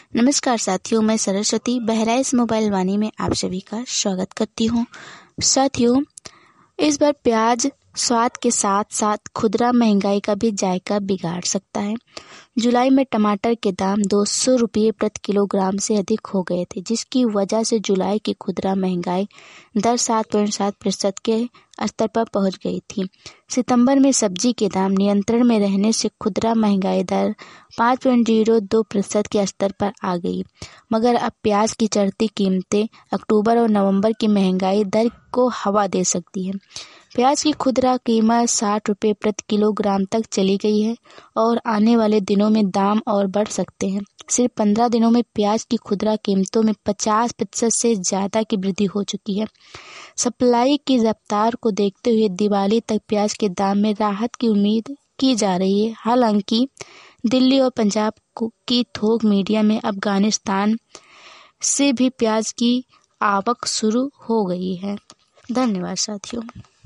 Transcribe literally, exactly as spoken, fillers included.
नमस्कार साथियों, मैं सरस्वती बहराइच मोबाइल वाणी में आप सभी का स्वागत करती हूँ। साथियों, इस बार प्याज स्वाद के साथ साथ खुदरा महंगाई का भी जायका बिगाड़ सकता है। जुलाई में टमाटर के दाम दो सौ रुपये प्रति किलोग्राम से अधिक हो गए थे, जिसकी वजह से जुलाई की खुदरा महंगाई दर सात पॉइंट सात प्रतिशत के स्तर पर पहुंच गई थी। सितंबर में सब्जी के दाम नियंत्रण में रहने से खुदरा महंगाई दर पाँच पॉइंट शून्य दो प्रतिशत के स्तर पर आ गई, मगर अब प्याज की चढ़ती कीमतें अक्टूबर और नवंबर की महंगाई दर को हवा दे सकती है। प्याज की खुदरा कीमत साठ रुपये प्रति किलोग्राम तक चली गई है और आने वाले दिनों में दाम और बढ़ सकते हैं। सिर्फ पंद्रह दिनों में प्याज की खुदरा कीमतों में पचास प्रतिशत से ज़्यादा की वृद्धि हो चुकी है। सप्लाई की रफ्तार को देखते हुए दिवाली तक प्याज के दाम में राहत की उम्मीद की जा रही है। हालांकि दिल्ली और पंजाब की थोक मीडिया में अफगानिस्तान से भी प्याज की आवक शुरू हो गई है। धन्यवाद साथियों।